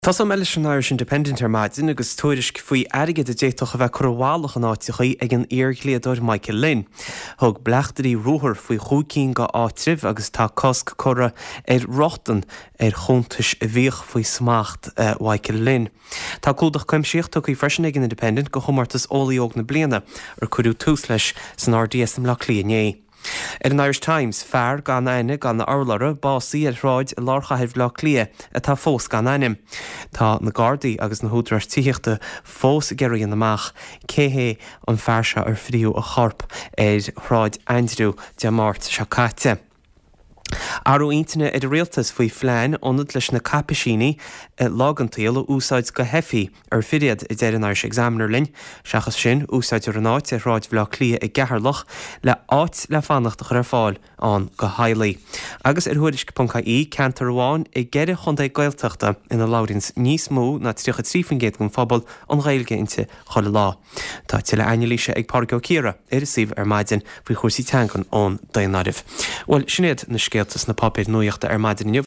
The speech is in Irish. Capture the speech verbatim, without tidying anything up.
Tás am eile an Irish Independent ar maidin agus tuairis faoi aige de déitoch a bheith chorálacha áitichaí ag an iargléadúir Michael Lynn. Thug bleachtarí ruthar faoi chúcín go áitrih agus tá cosc chora ar rochtan ar chuntais a bhíoch faoi smacht uh, Michael Lynn. Tá cúdach cuimsíocht tuchaí freisin ag an Independent go chumartas ólaíog na bliana ar cuiú tús leis san R D S am le líané. Ar an Irish Times, fear gan aine gan na Arlara básaí ar ráid i lárchaithh le lia atá fós gan ainim. Tá na Gardaí agus na húdras tíochta fós geirí an amach céhé an fearse ar fríú a chorp ar ráid Andrew de Mart se caite. Arú intine idir réaltas faoi phlein ionad leis na capisiní lágantaíal ó úsáid go hefií ar firiad i dtéir an Irish Examiner linn, seachas sin úsáid ar an áit ar ráid bhla clia i gceatharlach le áit le fannachtach ar fáil an go haighlaí. Agus ar thuairisc punca í ceantar amháin i gceire chundé gailteachta ina láirins níos mó na tríocha trífingéad gon phobal an ghailge inte chola lá. Tá tiile ainelíse ag Pargo Círa ar isíomh ar maidin faoi chósaí teangan ón daonaribh. Well, sinnéad na scéaltas na papéir nuíochta ar maidin